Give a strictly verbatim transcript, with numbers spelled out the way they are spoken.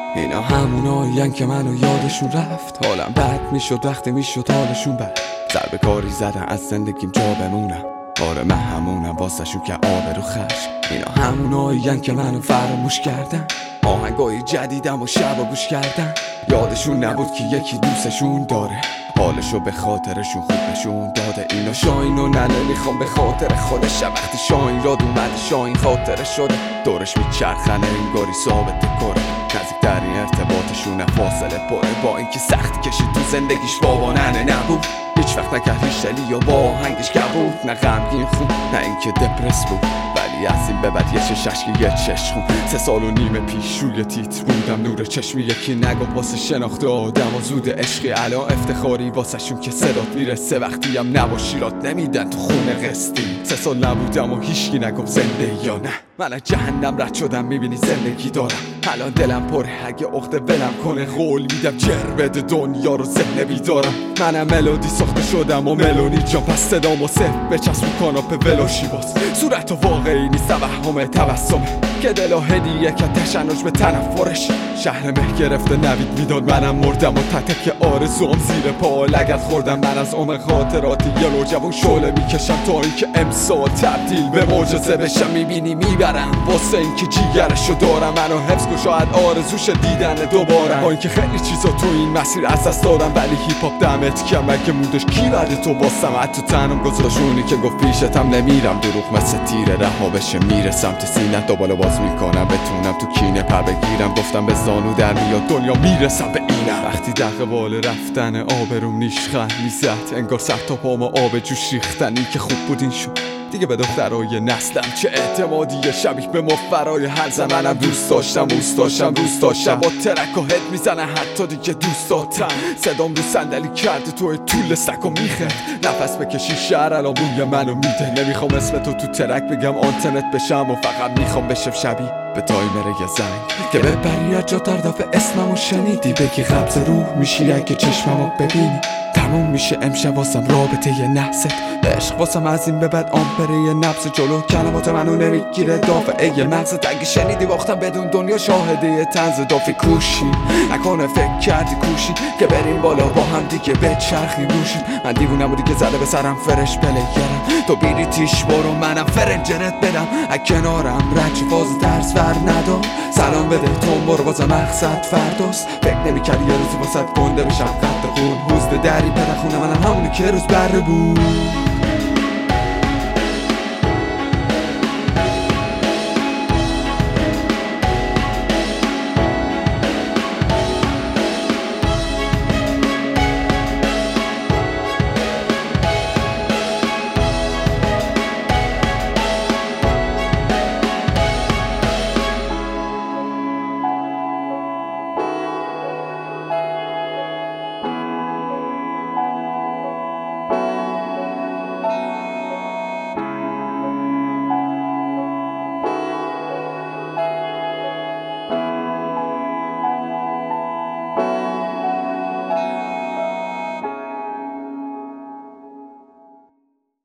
اینا همونایین که منو یادشون رفت. حالم بد میشد وقتی میشد حالشون بد. ضربه کاری زدن از زندگیم جا بمونم. آره من همونم واسهشون که آبرو خشم. اینا همونایین که منو فراموش کردن. آهنگای جدیدم و شب و گوش کردن. یادشون نبود که یکی دوستشون داره. حالشو به خاطرشون خوب نشون داده. اینا شاین و ننه میخوام به خاطر خودش. وقتی شاین راد اومده شاین خاطره شده. دورش میچرخنه انگاری ثابت کره. نزدیکترین ارتباطشون فاصله پره. با اینکه سخت کشید تو زندگیش بابا ننه نبود. هیچ وقت نکرد ریشتلی یا با آهنگش گبود. نه غمگین خون نه اینکه دپرس بود. ولی از این به بعد یه چشش که یه چشم خون. سه سال و نیم پیش روی تیتر بودم نور چشمی یکی نگاه واسه شناخت آدم و زود عشقی الان افتخاری واسه شون که صدات میرسه. وقتی هم نباشی رات نمیدن تو خونه قسطی. سه سال نبودم و هیچکی نگم زنده یا نه. من از جهنم رد شدم میبینی زندگی دارم. الان دلم پره اگه عقده ولم کنه. قول میدم جر بده دنیا رو ذهن بیدارم. منم ملودی ساخته شدم و ملونی جان. پس صدامو صفر بچسب رو کاناپه ولاشی باز. صورت واقعی نیست توهمه تبسمه که دلا هدیه که تشنج به تنفرش. شهر مه گرفته نوید میداد منم مردم و تتک آرزوام زیر پا لگد خوردم. من از عمق خاطراتی یه نوجوان شعله میکشم تا اینکه امسال تبدیل به معجزه بشم. میبینی میبرم واسه اینکه جیگرشو دارم. منو حفظ کن شاید آرزوش دیدن دوباره. با اینکه خیلی چیزا تو این مسیر از دست دادم ولی هیپ هاپ دمت کم. اگه مودش کی بعد تو واسم حتی تنم گذاشونی که گفت پیشتم نمیرم. دروغ مثل تیره رها بشه میرسم تو سینه دوباره باز میکنم بتونم تو کینه پر بگیرم. گفتم به زانو در میاد دنیا میرسم به اینم. وقتی دقیقه بال رفتن آبروم نیشخن میزد انگار سر تا پام آب جوش ریختن. این که خوب بود این شد دیگه به دخترای نسلم. چه اعتمادی شبیه به مفرای هر زمانم. دوست داشتم دوست داشتم دوست داشتم با ترک و هد میزنه حتی دیگه دوست داشتم. صدام رو صندلی کرده توی طول سک و میخد. نفس بکشی شهر الان بوی منو میده. نمیخوام اسم تو تو ترک بگم آنتنت بشم و فقط میخوام بشم شبیه به تایمر یه زنگ که ببری از جا در دفعه اسممو شنیدی. بگی قبض روح میشی اگه چشممو ببینی. تموم میشه امشب واسم رابطه یه نحست. عشق واسم از این به بعد آمپره یه نبض. جلو کلمات منو نمیگیره دافعه یه مغزت. اگه شنیدی باختم بدون دنیا شاهده یه طنز دافی کوشی. نکنه فکر کردی کوشی که بریم بالا با هم دیگه بچرخیم روشی. من دیوونم و دیگه زده به سرم فرش پلیگرم. تو بیری تیش برو منم فرنجرت بدم. از کنارم رچ فاز درس ور ندام. سلام بده تو برو واسه مقصد فرداست. فکر نمی‌کردی یه روزی واسه گنده بشم قد خون. حوزه دری پدخونه منم همونی که روز بره بود.